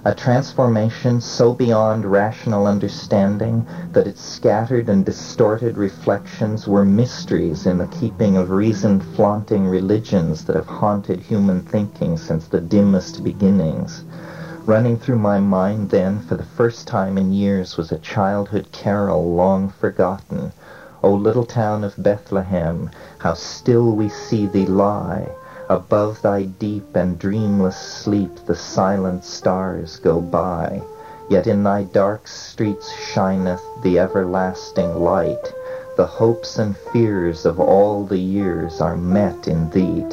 a transformation so beyond rational understanding that its scattered and distorted reflections were mysteries in the keeping of reason-flaunting religions that have haunted human thinking since the dimmest beginnings. Running through my mind then, for the first time in years, was a childhood carol long forgotten. O little town of Bethlehem, how still we see thee lie! Above thy deep and dreamless sleep the silent stars go by. Yet in thy dark streets shineth the everlasting light. The hopes and fears of all the years are met in thee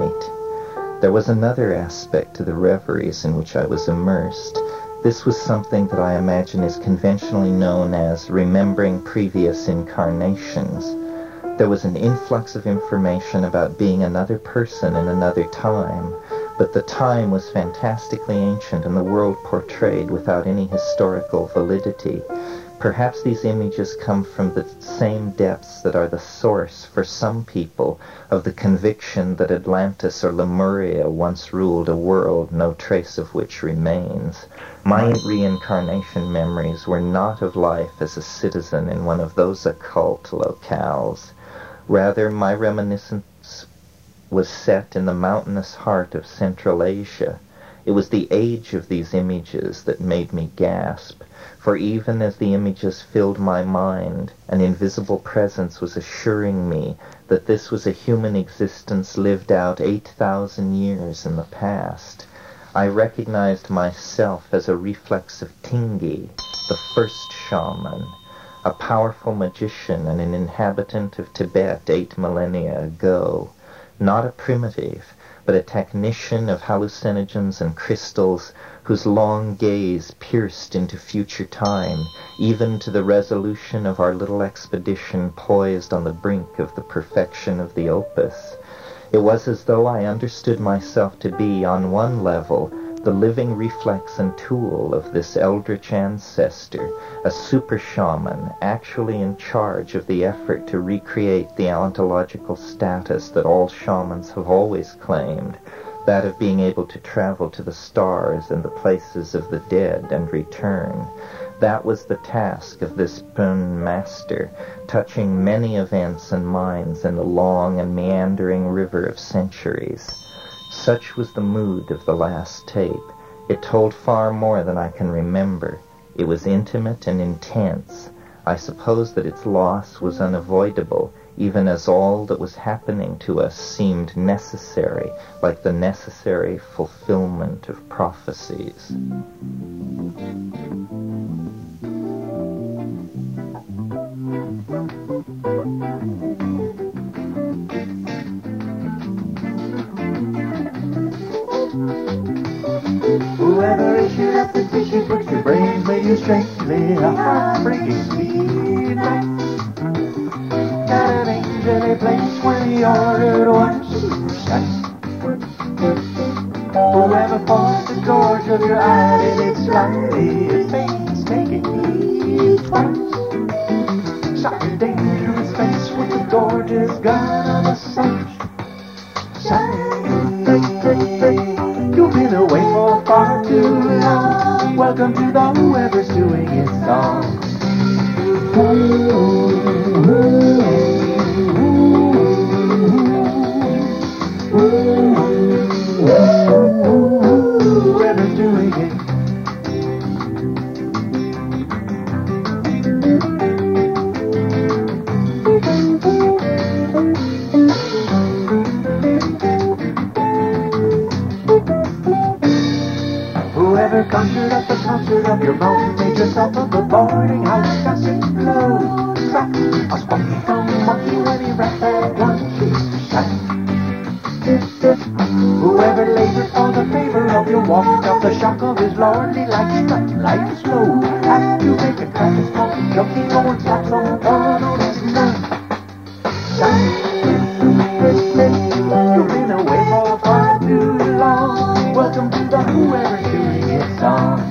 tonight. There was another aspect to the reveries in which I was immersed. This was something that I imagine is conventionally known as remembering previous incarnations. There was an influx of information about being another person in another time, but the time was fantastically ancient and the world portrayed without any historical validity. Perhaps these images come from the same depths that are the source, for some people, of the conviction that Atlantis or Lemuria once ruled a world no trace of which remains. My reincarnation memories were not of life as a citizen in one of those occult locales. Rather, my reminiscence was set in the mountainous heart of Central Asia. It was the age of these images that made me gasp, for even as the images filled my mind, an invisible presence was assuring me that this was a human existence lived out 8,000 years in the past. I recognized myself as a reflex of Tingi, the first shaman, a powerful magician and an inhabitant of Tibet 8 millennia ago. Not a primitive, but a technician of hallucinogens and crystals whose long gaze pierced into future time, even to the resolution of our little expedition poised on the brink of the perfection of the opus. It was as though I understood myself to be, on one level, the living reflex and tool of this eldritch ancestor, a super shaman actually in charge of the effort to recreate the ontological status that all shamans have always claimed, that of being able to travel to the stars and the places of the dead and return. That was the task of this Pun master, touching many events and minds in the long and meandering river of centuries. Such was the mood of the last tape. It told far more than I can remember. It was intimate and intense. I suppose that its loss was unavoidable, even as all that was happening to us seemed necessary, like the necessary fulfillment of prophecies. Whoever issued up the tissue puts your brains made you strangely a heartbreaking sweet life. Got an angel a place where the ordered ones shine. Whoever forced the gorge of your eyelid slightly, it painstakingly twice. Shot in dangerous face with the gorgeous gun of a sunshine. You've been away for far too long. Welcome to the whoever's doing it song. Whoever's doing it. Whoever conjured up the concert of your moan, made yourself of the boarding house gossip blow. Crack, a spunky tongue monkey when he rapped that one cheek shine. Whoever labored for the favor of your walk, felt the shock of his lordly light strut light slow. Have to make a crack and smoke, junkie going slaps on the door, no that's shine. You've been away for far too long. Welcome to the whoever's doing it song.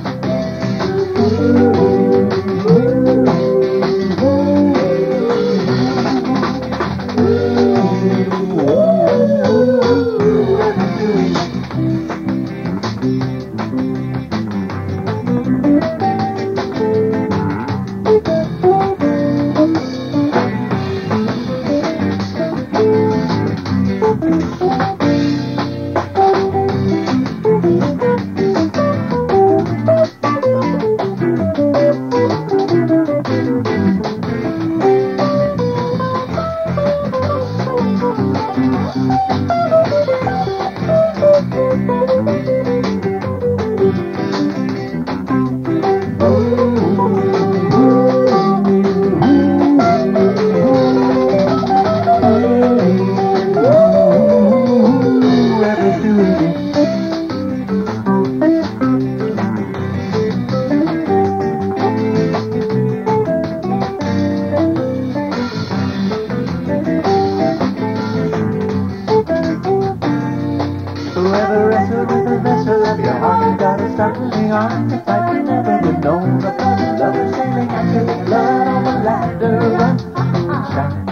find the fight you never would know. The blood lovers sailing after blood on the ladder run. Shine.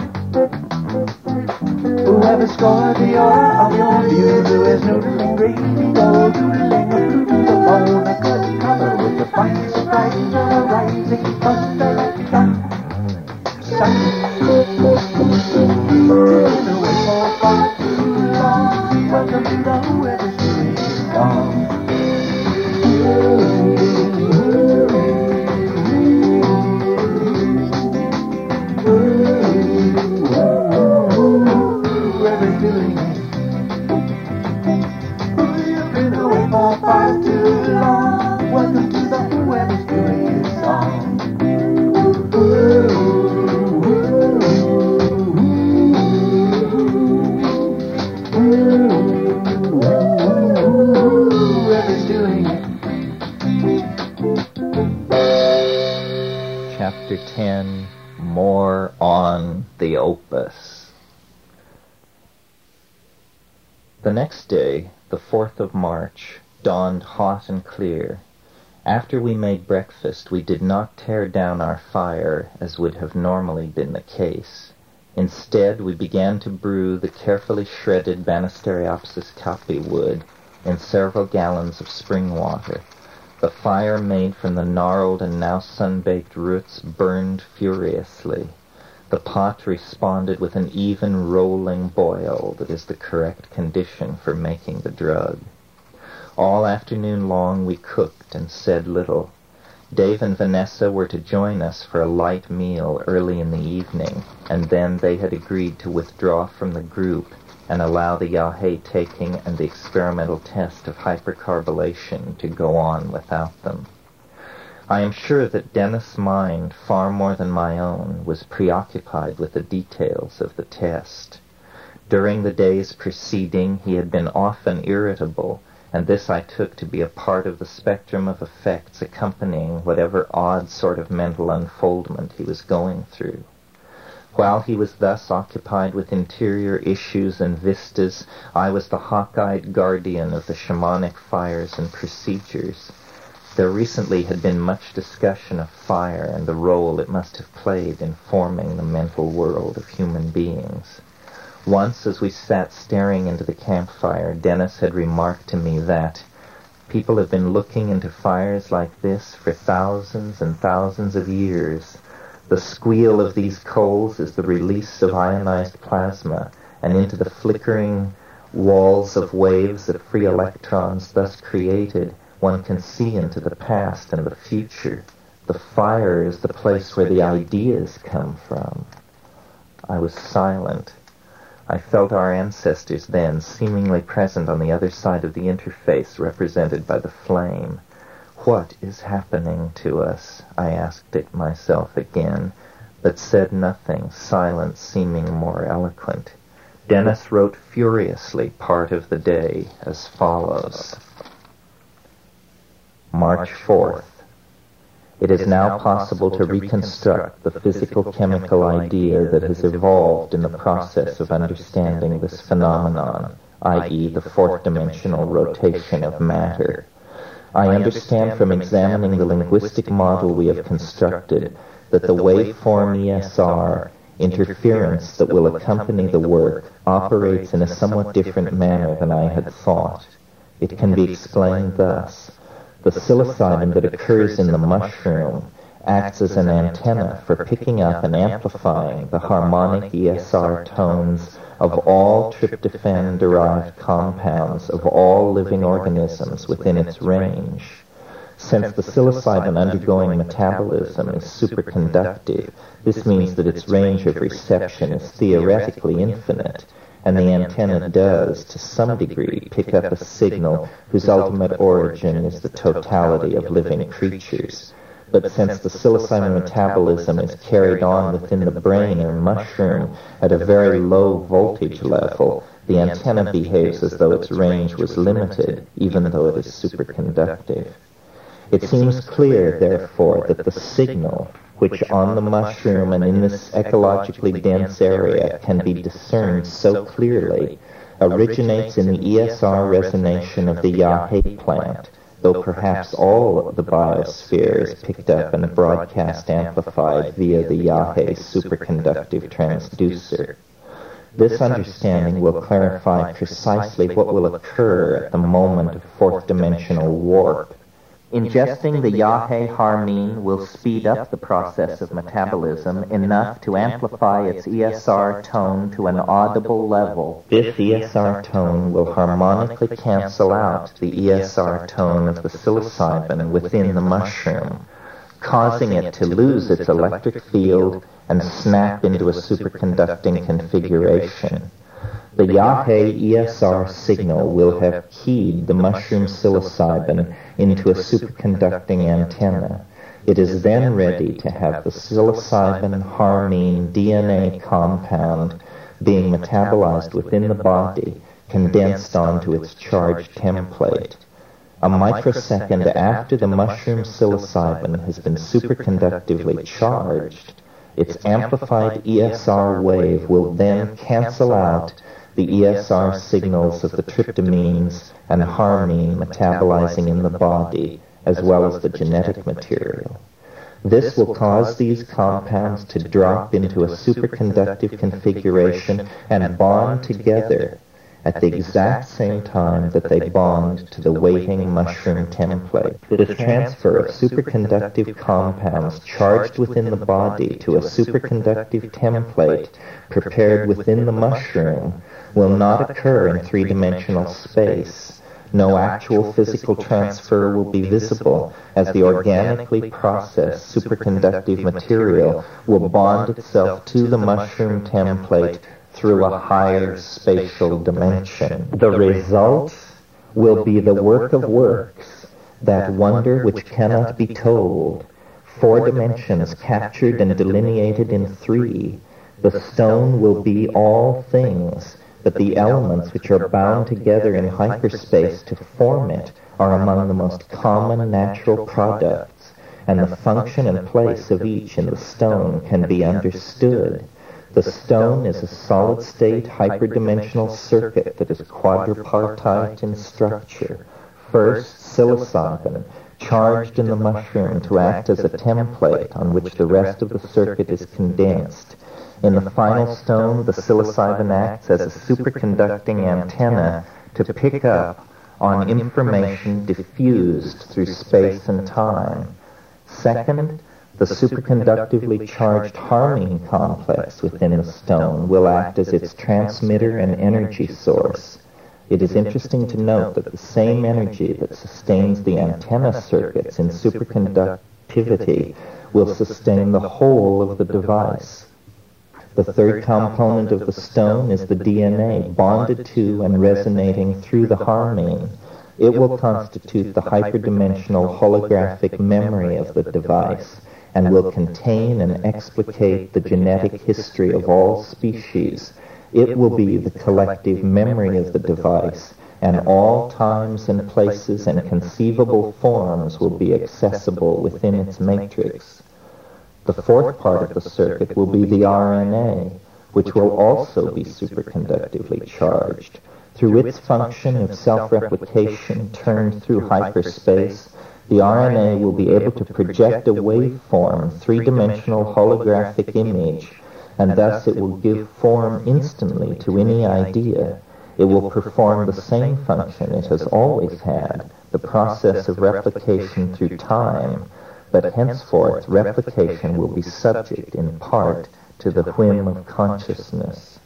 Whoever scored the order of your view, who is noodling gravy, gold doodling a blue to the bone, a good cover with the fine surprise of a rising thunder and sun. Been away for far too long. Welcome to the Whoever's Doing Song. Whoever's doing it. You've been away for far too long. Welcome to the Whoever's Doing It song. Whoever's doing it. Chapter 10, More on the Opus. The next day, the 4th of March, dawned hot and clear. After we made breakfast, we did not tear down our fire, as would have normally been the case. Instead, we began to brew the carefully shredded Banisteriopsis caapi wood in several gallons of spring water. The fire made from the gnarled and now sun-baked roots burned furiously. The pot responded with an even rolling boil that is the correct condition for making the drug. All afternoon long we cooked and said little. Dave and Vanessa were to join us for a light meal early in the evening, and then they had agreed to withdraw from the group and allow the Yahé taking and the experimental test of hypercarbylation to go on without them. I am sure that Dennis' mind, far more than my own, was preoccupied with the details of the test. During the days preceding, he had been often irritable, and this I took to be a part of the spectrum of effects accompanying whatever odd sort of mental unfoldment he was going through. While he was thus occupied with interior issues and vistas, I was the hawk-eyed guardian of the shamanic fires and procedures. There recently had been much discussion of fire and the role it must have played in forming the mental world of human beings. Once, as we sat staring into the campfire, Dennis had remarked to me that people have been looking into fires like this for thousands and thousands of years. The squeal of these coals is the release of ionized plasma, and into the flickering walls of waves of free electrons thus created, one can see into the past and the future. The fire is the place where the ideas come from. I was silent. I felt our ancestors then, seemingly present on the other side of the interface represented by the flame. What is happening to us? I asked it myself again, but said nothing, silence seeming more eloquent. Dennis wrote furiously part of the day as follows. March 4th. It is now possible to reconstruct the physical-chemical idea that has evolved in the process of understanding this phenomenon, i.e. the fourth-dimensional rotation of matter. I understand from examining the linguistic model we have constructed that the waveform ESR interference that will accompany the work operates in a somewhat different manner than I had thought. It can be explained thus. The psilocybin that occurs in the mushroom acts as an antenna for picking up and amplifying the harmonic ESR tones of all tryptophan-derived compounds of all living organisms within its range. Since the psilocybin undergoing metabolism is superconductive, this means that its range of reception is theoretically infinite, and the antenna does, to some degree, pick up a signal whose ultimate origin is the totality of living creatures. But since the psilocybin metabolism is carried on within the brain or mushroom at a very low voltage level, the antenna behaves as though its range was limited, even though it is superconductive. It seems clear, therefore, that the signal, which on the mushroom and in this ecologically dense area can be discerned so clearly, originates in the ESR resonation of the Yahé plant, though perhaps all the biosphere is picked up and broadcast amplified via the Yahe superconductive transducer. This understanding will clarify precisely what will occur at the moment of fourth-dimensional warp. Ingesting the Yahe harmine will speed up the process of metabolism enough to amplify its ESR tone to an audible level. This ESR tone will harmonically cancel out the ESR tone of the psilocybin within the mushroom, causing it to lose its electric field and snap into a superconducting configuration. The Yahe ESR signal will have keyed the mushroom psilocybin into a superconducting antenna. It is then ready to have the psilocybin harmine DNA compound being metabolized within the body, condensed onto its charged template. A microsecond after the mushroom psilocybin has been superconductively charged, its amplified ESR wave will then cancel out the ESR signals of the tryptamines and harmine metabolizing in the body, as well as the genetic material. This will cause these compounds to drop into a superconductive configuration and bond together at the exact same time that they bond to the waiting mushroom template. This transfer of superconductive compounds charged within the body to a superconductive template prepared within the mushroom will not occur in three-dimensional space. No actual physical transfer will be visible, as the organically processed superconductive material will bond itself to the mushroom template through a higher spatial dimension. The result will be the work of works, that wonder which cannot be told, 4 dimensions captured and delineated in 3. The stone will be all things, but the elements which are bound together in hyperspace to form it are among the most common natural products, and the function and place of each in the stone can be understood. The stone is a solid-state hyperdimensional circuit that is quadripartite in structure. First, psilocybin, charged in the mushroom to act as a template on which the rest of the circuit is condensed. In the final stone, the psilocybin acts as a superconducting antenna to pick up on information diffused through space and time. Second, the superconductively charged harmine complex within the stone will act as its transmitter and energy source. It is interesting to note that the same energy that sustains the antenna circuits in superconductivity will sustain the whole of the device. The third component of the stone is the DNA, bonded to and resonating through the harmine. It will constitute the hyperdimensional holographic memory of the device, and will contain and explicate the genetic history of all species. It will be the collective memory of the device, and all times and places and conceivable forms will be accessible within its matrix. The fourth part of the circuit will be the RNA, which will also be superconductively charged. Through its function of self-replication turned through hyperspace, the RNA will be able to project a waveform, three-dimensional holographic image, and thus it will give form instantly to any idea. It will perform the same function it has always had, the process of replication through time, but henceforth replication will be subject in part to the whim of consciousness.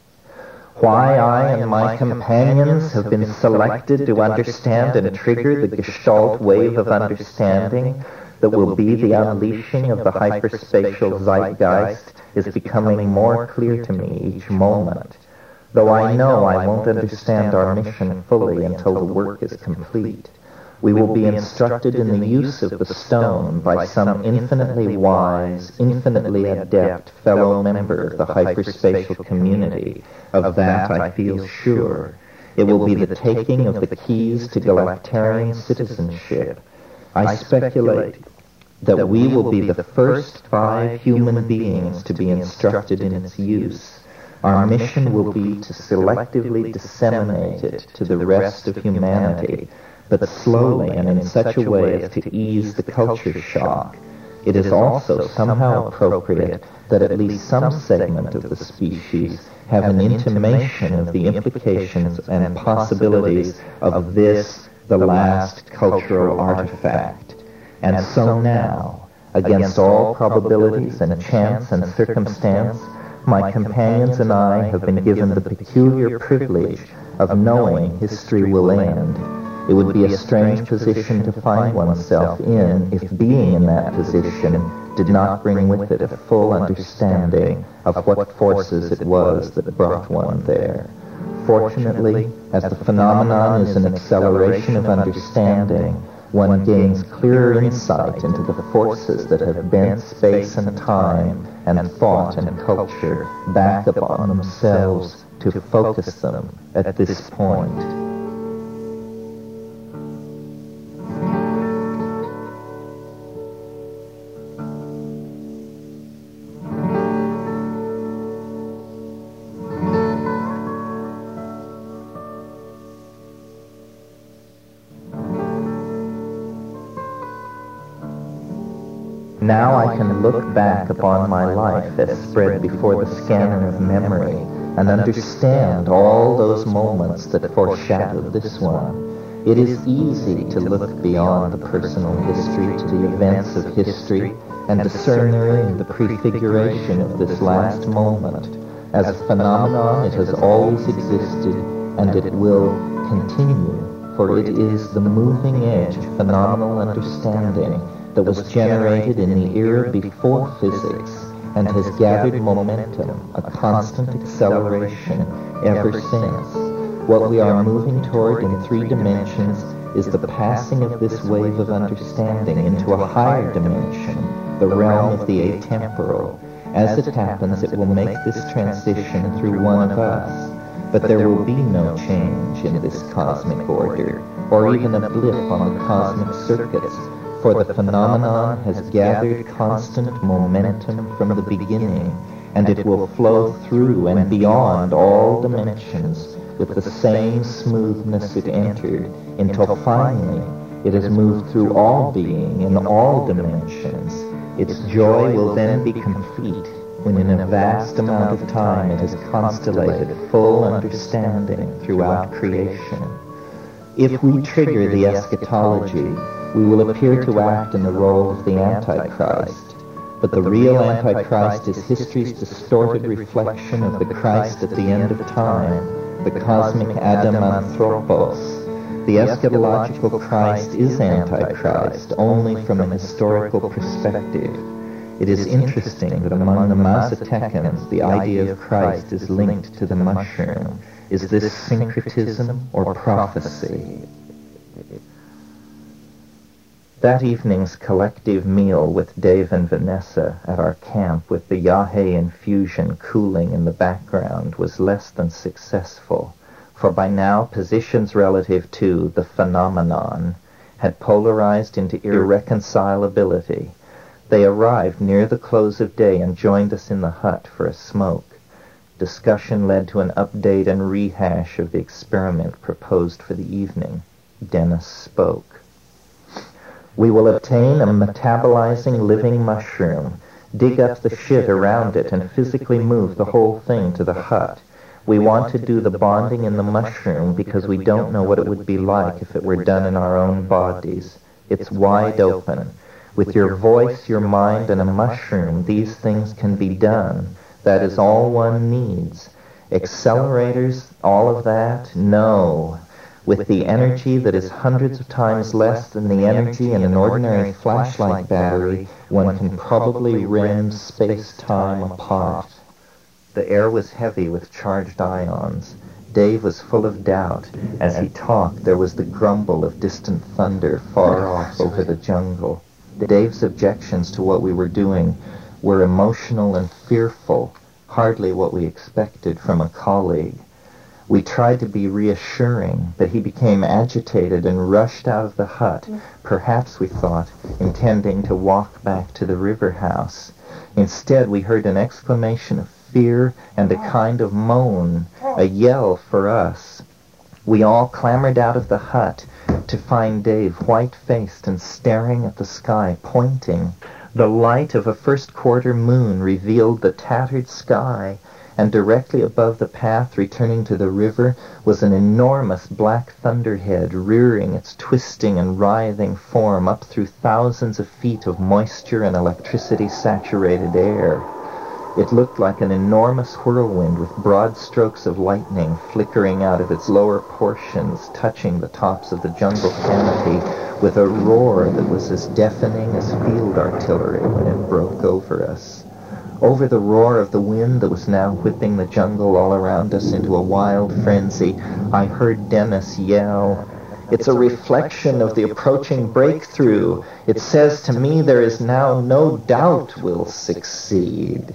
Why I and my companions have been selected to understand and trigger the Gestalt wave of understanding that will be the unleashing of the hyperspatial zeitgeist is becoming more clear to me each moment, though I know I won't understand our mission fully until the work is complete. We will be instructed in the use of the stone by some infinitely wise, infinitely adept fellow member of the hyperspatial community. Of that I feel sure. It will be the taking of the keys to galactarian citizenship. I speculate that we will be the first 5 human beings to be instructed in its use. Our mission will be to selectively disseminate it to the rest of humanity, but slowly and in such a way as to ease the culture shock. It is also somehow appropriate that at least some segment of the species have an intimation of the implications and possibilities of this, the last cultural artifact. And so now, against all probabilities and chance and circumstance, my companions and I have been given the peculiar privilege of knowing history will end. It would be a strange position to find oneself in if being in that position did not bring with it a full understanding of what forces it was that brought one there. Fortunately, as the phenomenon is an acceleration of understanding, one gains clearer insight into the forces that have bent space and time and thought and culture back upon themselves to focus them at this point. Now I can look back upon my life as spread before the scanner of memory and understand all those moments that foreshadowed this one. It is easy to look beyond the personal history to the events of history and discern therein the prefiguration of this last moment. As a phenomenon, it has always existed, and it will continue, for it is the moving edge of phenomenal understanding that was generated in the era before physics and has gathered momentum, a constant acceleration ever since. What we are moving toward in 3 dimensions is the passing of this wave of understanding into a higher dimension, the realm of the atemporal. As it happens, it will make this transition through one of us, but there will be no change in this cosmic order, or even a blip on the cosmic circuits, for the phenomenon has gathered constant momentum from the beginning, and it will flow through and beyond all dimensions with the same smoothness it entered, until finally it has moved through all being in all dimensions. Its joy will then be complete when in a vast amount of time it has constellated full understanding throughout creation. If we trigger the eschatology, we will appear to act in the role of the Antichrist. But the real Antichrist is history's distorted reflection of the Christ at the end of time, the cosmic Adam Anthropos. The eschatological Christ is Antichrist only from a historical perspective. It is interesting that among the Mazatecans the idea of Christ is linked to the mushroom. Is this syncretism or prophecy? That evening's collective meal with Dave and Vanessa at our camp with the Yahé infusion cooling in the background was less than successful, for by now positions relative to the phenomenon had polarized into irreconcilability. They arrived near the close of day and joined us in the hut for a smoke. Discussion led to an update and rehash of the experiment proposed for the evening. Dennis spoke. We will obtain a metabolizing living mushroom, dig up the shit around it, and physically move the whole thing to the hut. We want to do the bonding in the mushroom because we don't know what it would be like if it were done in our own bodies. It's wide open. With your voice, your mind, and a mushroom, these things can be done. That is all one needs. Accelerators, all of that? No. With the energy that is hundreds of times less than the energy in an ordinary flashlight battery, one can probably rend space-time apart. The air was heavy with charged ions. Dave was full of doubt. As he talked, there was the grumble of distant thunder far off over the jungle. Dave's objections to what we were doing were emotional and fearful, hardly what we expected from a colleague. We tried to be reassuring, but he became agitated and rushed out of the hut, perhaps, we thought, intending to walk back to the river house. Instead, we heard an exclamation of fear and a kind of moan, a yell for us. We all clambered out of the hut to find Dave white-faced and staring at the sky, pointing. The light of a first-quarter moon revealed the tattered sky, and directly above the path returning to the river was an enormous black thunderhead rearing its twisting and writhing form up through thousands of feet of moisture and electricity-saturated air. It looked like an enormous whirlwind with broad strokes of lightning flickering out of its lower portions, touching the tops of the jungle canopy with a roar that was as deafening as field artillery when it broke over us. Over the roar of the wind that was now whipping the jungle all around us into a wild frenzy, I heard Dennis yell, "It's a reflection of the approaching breakthrough. It says to me there is now no doubt we'll succeed."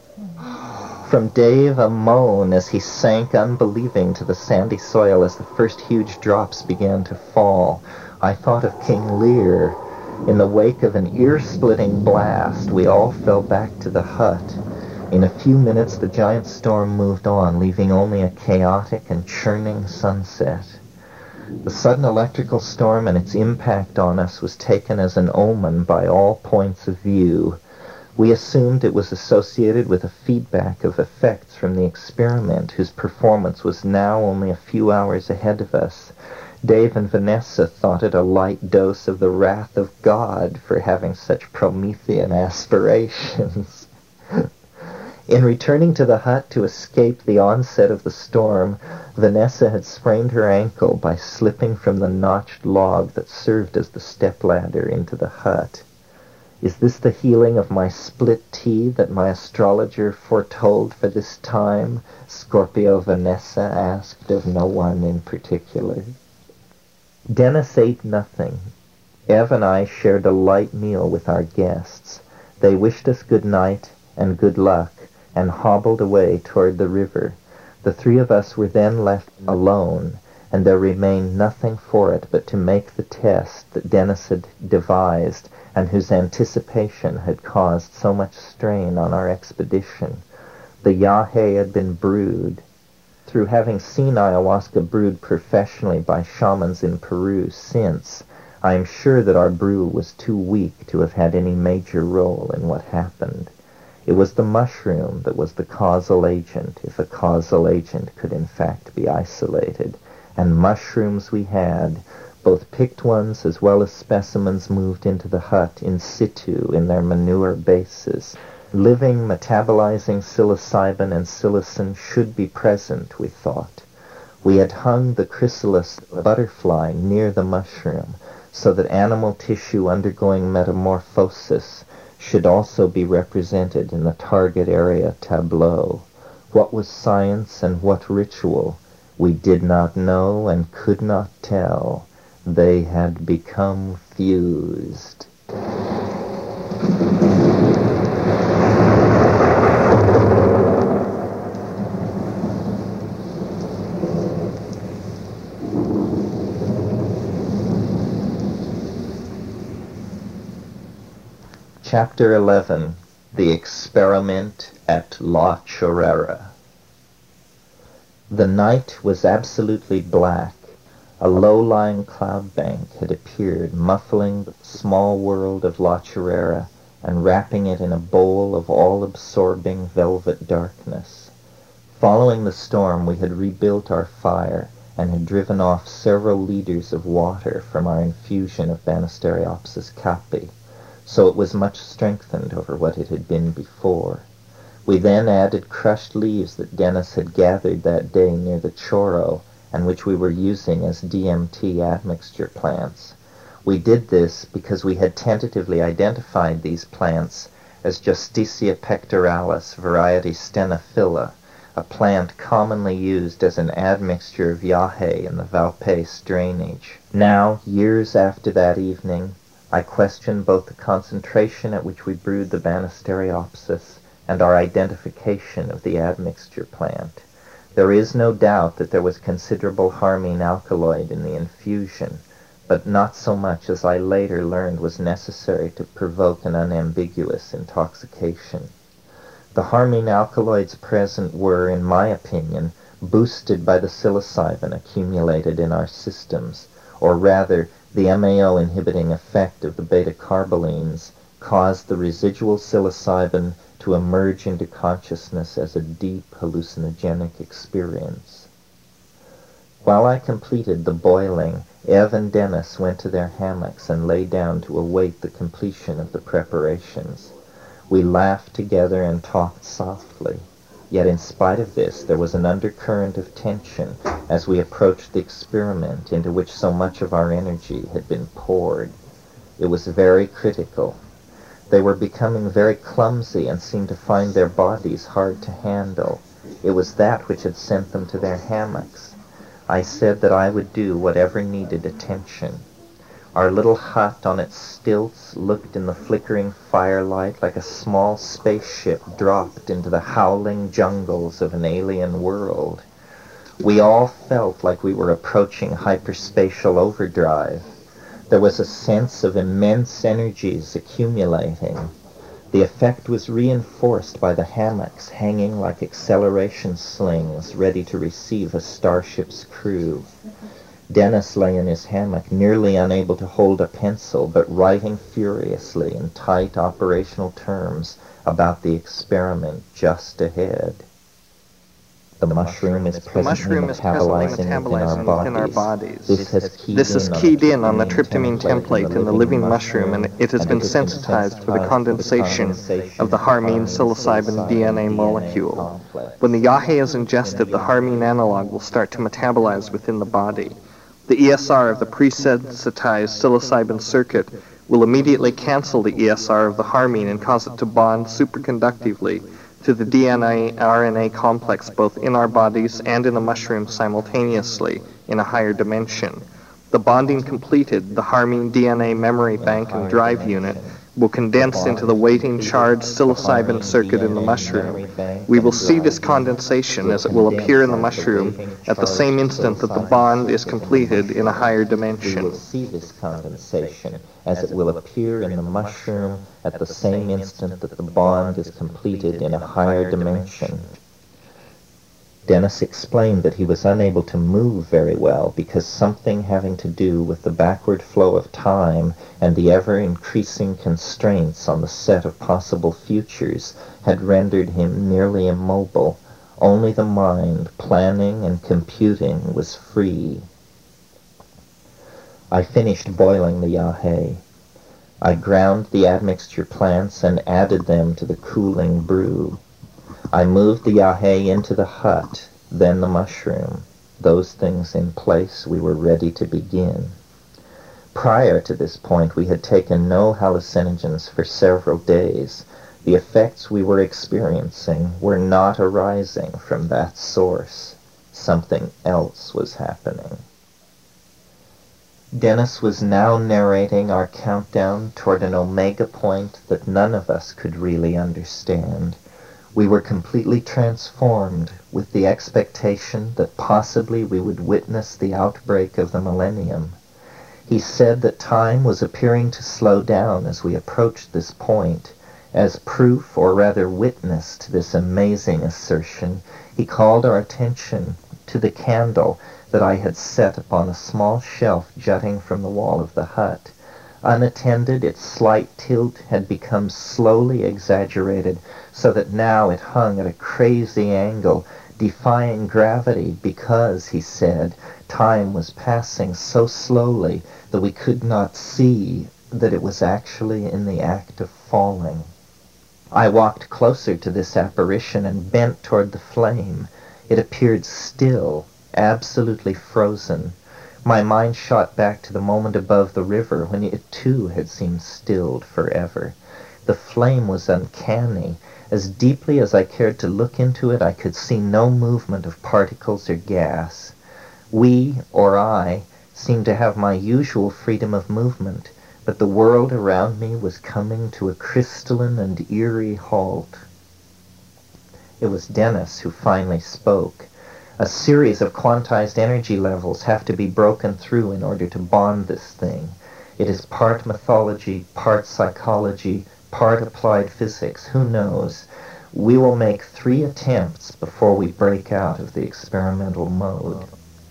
From Dave, a moan as he sank unbelieving to the sandy soil as the first huge drops began to fall. I thought of King Lear. In the wake of an ear-splitting blast, we all fell back to the hut. In a few minutes, the giant storm moved on, leaving only a chaotic and churning sunset. The sudden electrical storm and its impact on us was taken as an omen by all points of view. We assumed it was associated with a feedback of effects from the experiment, whose performance was now only a few hours ahead of us. Dave and Vanessa thought it a light dose of the wrath of God for having such Promethean aspirations. In returning to the hut to escape the onset of the storm, Vanessa had sprained her ankle by slipping from the notched log that served as the stepladder into the hut. "Is this the healing of my split T that my astrologer foretold for this time?" Scorpio Vanessa asked of no one in particular. Dennis ate nothing. Ev and I shared a light meal with our guests. They wished us good night and good luck and hobbled away toward the river. The three of us were then left alone, and there remained nothing for it but to make the test that Dennis had devised and whose anticipation had caused so much strain on our expedition. The yahe had been brewed. Through having seen ayahuasca brewed professionally by shamans in Peru since, I am sure that our brew was too weak to have had any major role in what happened. It was the mushroom that was the causal agent, if a causal agent could in fact be isolated. And mushrooms we had, both picked ones as well as specimens moved into the hut in situ in their manure bases. Living, metabolizing psilocybin and psilocin should be present, we thought. We had hung the chrysalis butterfly near the mushroom so that animal tissue undergoing metamorphosis should also be represented in the target area tableau. What was science and what ritual? We did not know and could not tell. They had become fused. Chapter 11. The Experiment at La Chorrera. The night was absolutely black. A low-lying cloud bank had appeared, muffling the small world of La Chorrera and wrapping it in a bowl of all-absorbing velvet darkness. Following the storm, we had rebuilt our fire and had driven off several liters of water from our infusion of Banisteriopsis caapi, so it was much strengthened over what it had been before. We then added crushed leaves that Dennis had gathered that day near the Chorro, and which we were using as DMT admixture plants. We did this because we had tentatively identified these plants as Justicia pectoralis variety Stenophylla, a plant commonly used as an admixture of yahe in the Valpais drainage. Now, years after that evening, I question both the concentration at which we brewed the Banisteriopsis and our identification of the admixture plant. There is no doubt that there was considerable harmine alkaloid in the infusion, but not so much as I later learned was necessary to provoke an unambiguous intoxication. The harmine alkaloids present were, in my opinion, boosted by the psilocybin accumulated in our systems, or rather, the MAO inhibiting effect of the beta-carbolines caused the residual psilocybin to emerge into consciousness as a deep hallucinogenic experience. While I completed the boiling, Ev and Dennis went to their hammocks and lay down to await the completion of the preparations. We laughed together and talked softly. Yet in spite of this, there was an undercurrent of tension as we approached the experiment into which so much of our energy had been poured. It was very critical. They were becoming very clumsy and seemed to find their bodies hard to handle. It was that which had sent them to their hammocks. I said that I would do whatever needed attention. Our little hut on its stilts looked in the flickering firelight like a small spaceship dropped into the howling jungles of an alien world. We all felt like we were approaching hyperspatial overdrive. There was a sense of immense energies accumulating. The effect was reinforced by the hammocks hanging like acceleration slings ready to receive a starship's crew. Dennis lay in his hammock, nearly unable to hold a pencil, but writing furiously in tight operational terms about the experiment just ahead. The mushroom is presently metabolizing within our bodies. This has keyed in on the tryptamine template in the living mushroom, and it has been sensitized for the condensation of the harmine psilocybin DNA molecule. When the yahe is ingested, the harmine analog will start to metabolize within the body. The ESR of the pre-sensitized psilocybin circuit will immediately cancel the ESR of the harmine and cause it to bond superconductively to the DNA-RNA complex both in our bodies and in the mushroom simultaneously in a higher dimension. The bonding completed, the harmine DNA memory bank and drive unit will condense into the waiting charged psilocybin circuit in the mushroom. We will see this condensation as it will appear in the mushroom at the same instant that the bond is completed in a higher dimension. We will see this condensation as it will appear in the mushroom at the same instant that the bond is completed in a higher dimension. Dennis explained that he was unable to move very well because something having to do with the backward flow of time and the ever-increasing constraints on the set of possible futures had rendered him nearly immobile. Only the mind, planning and computing, was free. I finished boiling the yahe. I ground the admixture plants and added them to the cooling brew. I moved the yahe into the hut, then the mushroom. Those things in place, we were ready to begin. Prior to this point, we had taken no hallucinogens for several days. The effects we were experiencing were not arising from that source. Something else was happening. Dennis was now narrating our countdown toward an omega point that none of us could really understand. We were completely transformed with the expectation that possibly we would witness the outbreak of the millennium. He said that time was appearing to slow down as we approached this point. As proof, or rather witness, to this amazing assertion, he called our attention to the candle that I had set upon a small shelf jutting from the wall of the hut. Unattended, its slight tilt had become slowly exaggerated, so that now it hung at a crazy angle, defying gravity because, he said, time was passing so slowly that we could not see that it was actually in the act of falling. I walked closer to this apparition and bent toward the flame. It appeared still, absolutely frozen. My mind shot back to the moment above the river when it too had seemed stilled forever. The flame was uncanny. As deeply as I cared to look into it, I could see no movement of particles or gas. We, or I, seemed to have my usual freedom of movement, but the world around me was coming to a crystalline and eerie halt. It was Dennis who finally spoke. A series of quantized energy levels have to be broken through in order to bond this thing. It is part mythology, part psychology, part applied physics. Who knows? We will make 3 attempts before we break out of the experimental mode.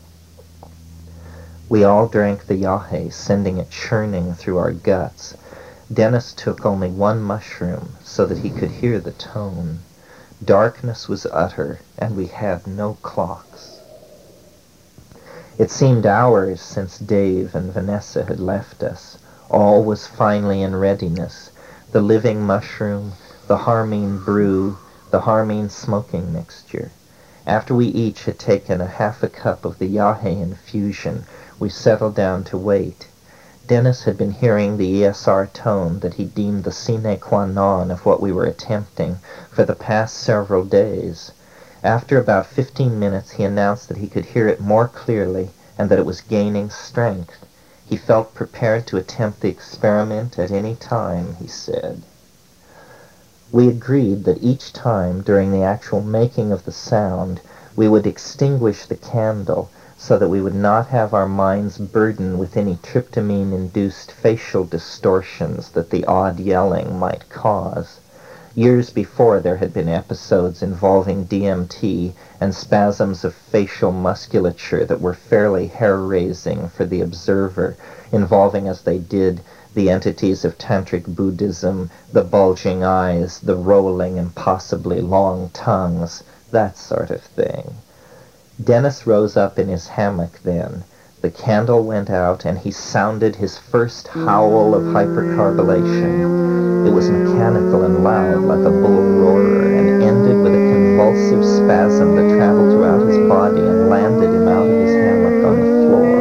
We all drank the yahe, sending it churning through our guts. Dennis took only 1 mushroom so that he could hear the tone. Darkness was utter, and we had no clocks. It seemed hours since Dave and Vanessa had left us. All was finally in readiness. The living mushroom, the Harmine brew, the Harmine smoking mixture. After we each had taken a half a cup of the yahe infusion, we settled down to wait. Dennis had been hearing the ESR tone that he deemed the sine qua non of what we were attempting for the past several days. After about 15 minutes he announced that he could hear it more clearly and that it was gaining strength. He felt prepared to attempt the experiment at any time, he said. We agreed that each time during the actual making of the sound we would extinguish the candle so that we would not have our minds burdened with any tryptamine-induced facial distortions that the odd yelling might cause. Years before there had been episodes involving DMT and spasms of facial musculature that were fairly hair-raising for the observer, involving as they did the entities of Tantric Buddhism, the bulging eyes, the rolling and possibly long tongues, that sort of thing. Dennis rose up in his hammock then. The candle went out, and he sounded his first howl of hypercarbylation. It was mechanical and loud, like a bull roarer, and ended with a convulsive spasm that traveled throughout his body and landed him out of his hammock on the floor.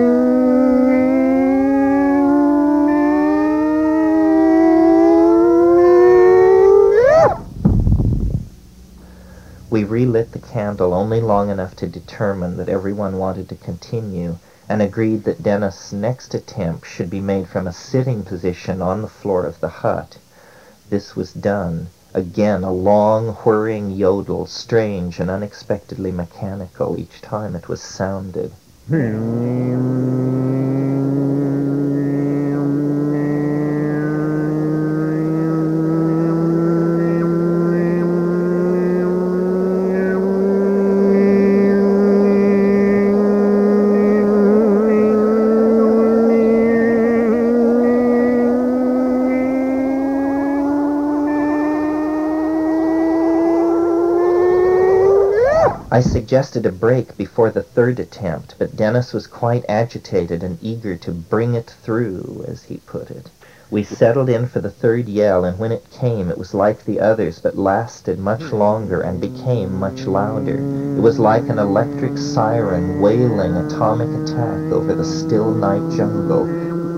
We relit the candle only long enough to determine that everyone wanted to continue, and agreed that Dennis' next attempt should be made from a sitting position on the floor of the hut. This was done. Again, a long, whirring yodel, strange and unexpectedly mechanical each time it was sounded. I suggested a break before the 3rd attempt, but Dennis was quite agitated and eager to bring it through, as he put it. We settled in for the 3rd yell, and when it came, it was like the others, but lasted much longer and became much louder. It was like an electric siren wailing atomic attack over the still night jungle.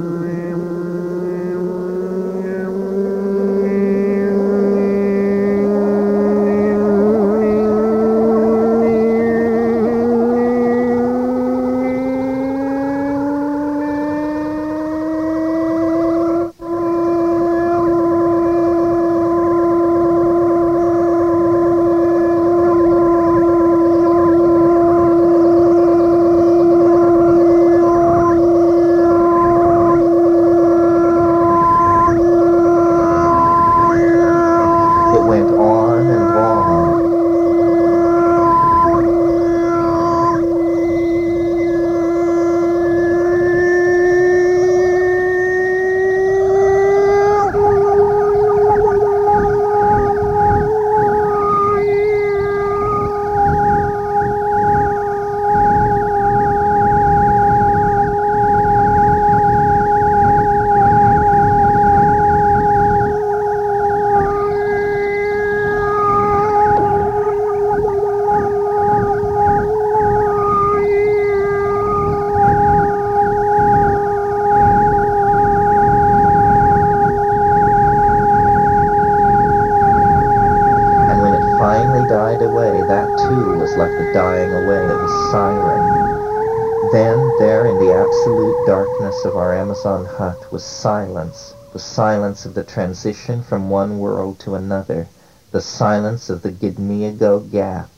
Died away, that too was like the dying away of a siren. Then, there in the absolute darkness of our Amazon hut was silence, the silence of the transition from one world to another, the silence of the Gidneago Gap.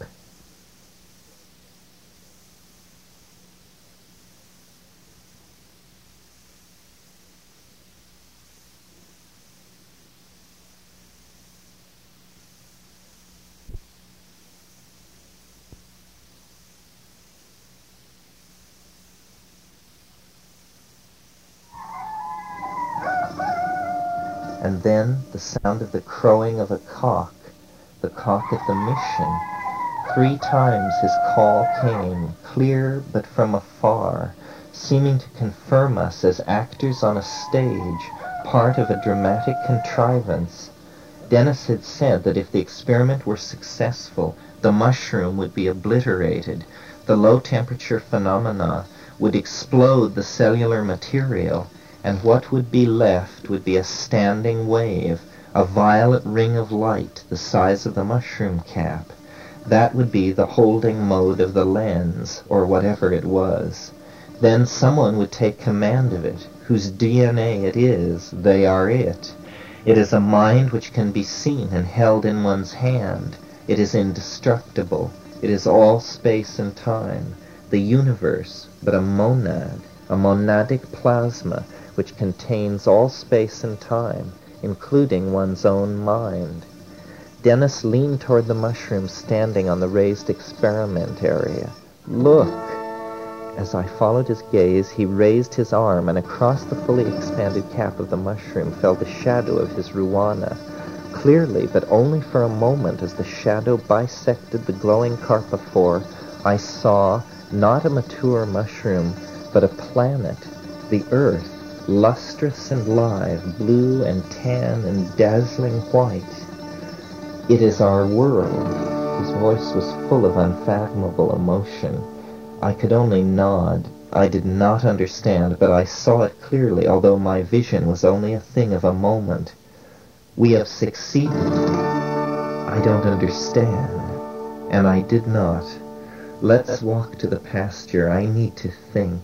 and then the sound of the crowing of a cock, the cock at the mission. 3 times his call came, clear but from afar, seeming to confirm us as actors on a stage, part of a dramatic contrivance. Dennis had said that if the experiment were successful, the mushroom would be obliterated. The low-temperature phenomena would explode the cellular material, and what would be left would be a standing wave, a violet ring of light the size of the mushroom cap. That would be the holding mode of the lens, or whatever it was. Then someone would take command of it, whose DNA it is, they are it. It is a mind which can be seen and held in one's hand. It is indestructible. It is all space and time, the universe, but a monad, a monadic plasma, which contains all space and time, including one's own mind. Dennis leaned toward the mushroom standing on the raised experiment area. "Look!" As I followed his gaze, he raised his arm, and across the fully expanded cap of the mushroom fell the shadow of his Ruana. Clearly, but only for a moment, as the shadow bisected the glowing carpophore, I saw not a mature mushroom, but a planet, the Earth, lustrous and live, blue and tan and dazzling white. "It is our world." His voice was full of unfathomable emotion. I could only nod. I did not understand, but I saw it clearly, although my vision was only a thing of a moment. "We have succeeded." "I don't understand." And I did not. "Let's walk to the pasture. I need to think."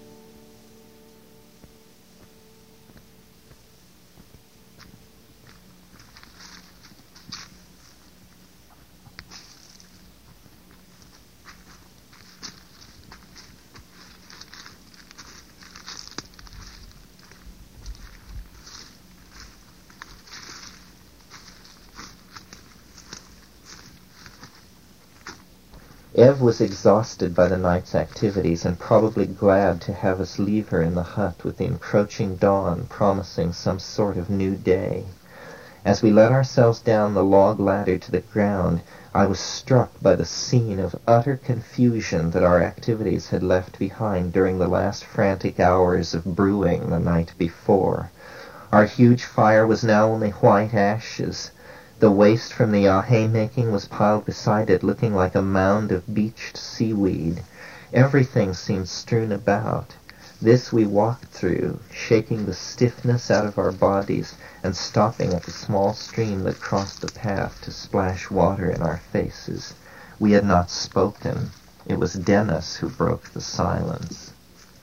Ev was exhausted by the night's activities and probably glad to have us leave her in the hut with the encroaching dawn promising some sort of new day. As we let ourselves down the log ladder to the ground, I was struck by the scene of utter confusion that our activities had left behind during the last frantic hours of brewing the night before. Our huge fire was now only white ashes. The waste from the haymaking was piled beside it, looking like a mound of beached seaweed. Everything seemed strewn about. This we walked through, shaking the stiffness out of our bodies and stopping at the small stream that crossed the path to splash water in our faces. We had not spoken. It was Dennis who broke the silence.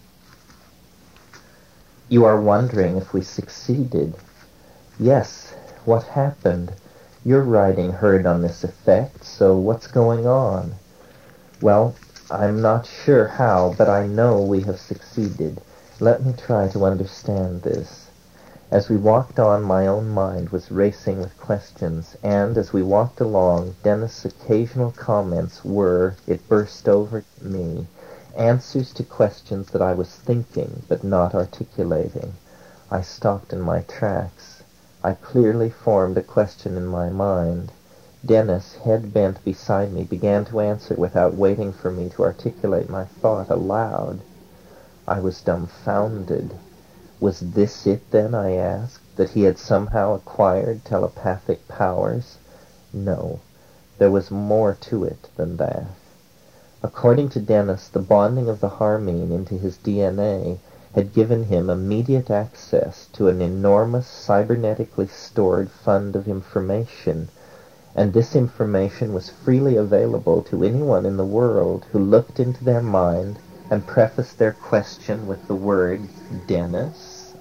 "You are wondering if we succeeded." "Yes. What happened? You're riding herd on this effect, so what's going on?" "Well, I'm not sure how, but I know we have succeeded. Let me try to understand this." As we walked on, my own mind was racing with questions, and as we walked along, Dennis' occasional comments were, it burst over me, answers to questions that I was thinking but not articulating. I stopped in my tracks. I clearly formed a question in my mind. Dennis, head bent beside me, began to answer without waiting for me to articulate my thought aloud. I was dumbfounded. Was this it, then, I asked, that he had somehow acquired telepathic powers? No, there was more to it than that. According to Dennis, the bonding of the Harmene into his DNA had given him immediate access to an enormous cybernetically stored fund of information, and this information was freely available to anyone in the world who looked into their mind and prefaced their question with the word Dennis.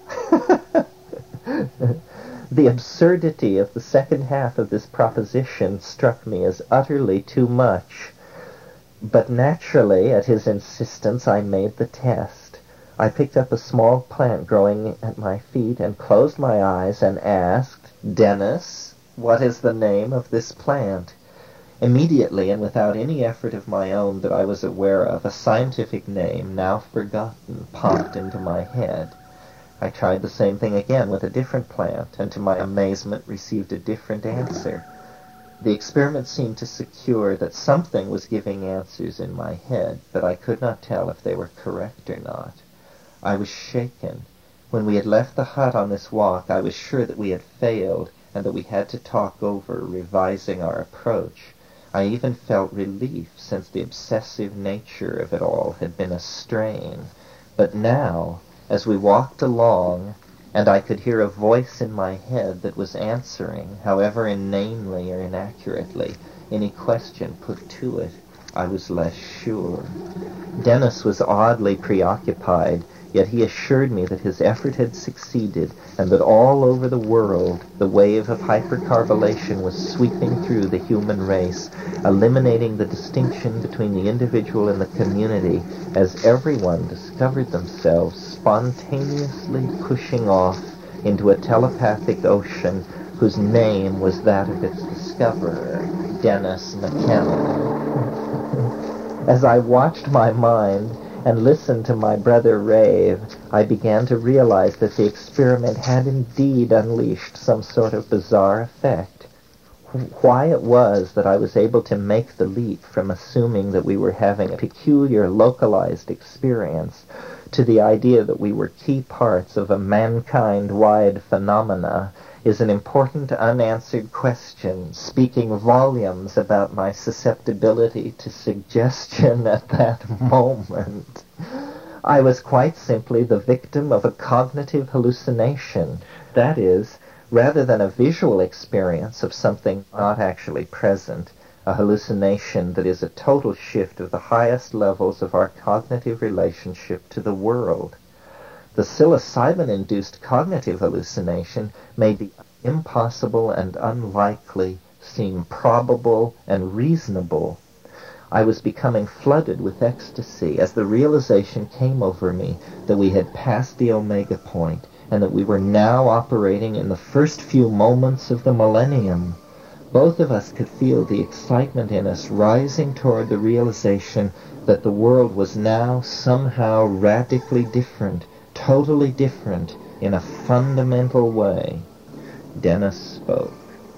The absurdity of the second half of this proposition struck me as utterly too much, but naturally, at his insistence, I made the test. I picked up a small plant growing at my feet and closed my eyes and asked, "Dennis, what is the name of this plant?" Immediately, and without any effort of my own that I was aware of, a scientific name, now forgotten, popped into my head. I tried the same thing again with a different plant, and to my amazement received a different answer. The experiment seemed to secure that something was giving answers in my head, but I could not tell if they were correct or not. I was shaken. When we had left the hut on this walk, I was sure that we had failed, and that we had to talk over revising our approach. I even felt relief, since the obsessive nature of it all had been a strain. But now, as we walked along, and I could hear a voice in my head that was answering, however inanely or inaccurately, any question put to it, I was less sure. Dennis was oddly preoccupied, yet he assured me that his effort had succeeded, and that all over the world the wave of hypercarbolation was sweeping through the human race, eliminating the distinction between the individual and the community, as everyone discovered themselves spontaneously pushing off into a telepathic ocean whose name was that of its discoverer, Dennis McKenna. As I watched my mind and listened to my brother rave, I began to realize that the experiment had indeed unleashed some sort of bizarre effect. Why it was that I was able to make the leap from assuming that we were having a peculiar localized experience to the idea that we were key parts of a mankind-wide phenomena is an important unanswered question, speaking volumes about my susceptibility to suggestion at that moment. I was quite simply the victim of a cognitive hallucination. That is, rather than a visual experience of something not actually present, a hallucination that is a total shift of the highest levels of our cognitive relationship to the world. The psilocybin-induced cognitive hallucination made the impossible and unlikely seem probable and reasonable. I was becoming flooded with ecstasy as the realization came over me that we had passed the omega point and that we were now operating in the first few moments of the millennium. Both of us could feel the excitement in us rising toward the realization that the world was now somehow radically different, totally different, in a fundamental way. Dennis spoke.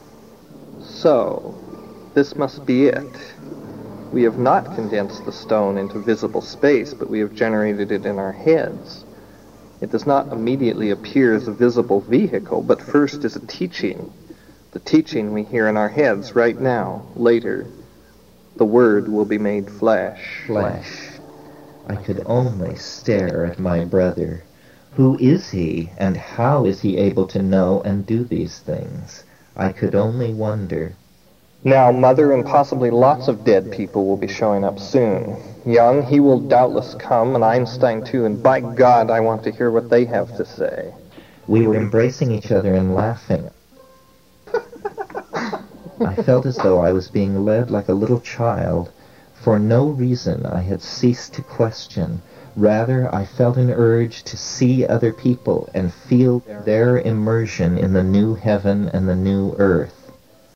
So, this must be it. We have not condensed the stone into visible space, but we have generated it in our heads. It does not immediately appear as a visible vehicle, but first as a teaching. The teaching we hear in our heads right now. Later, the Word will be made flesh. Flesh. I could only stare at my brother. Who is he, and how is he able to know and do these things? I could only wonder. Now, Mother and possibly lots of dead people will be showing up soon. Young, he will doubtless come, and Einstein too, and by God, I want to hear what they have to say. We were embracing each other and laughing. I felt as though I was being led like a little child. For no reason I had ceased to question. Rather, I felt an urge to see other people and feel their immersion in the new heaven and the new earth.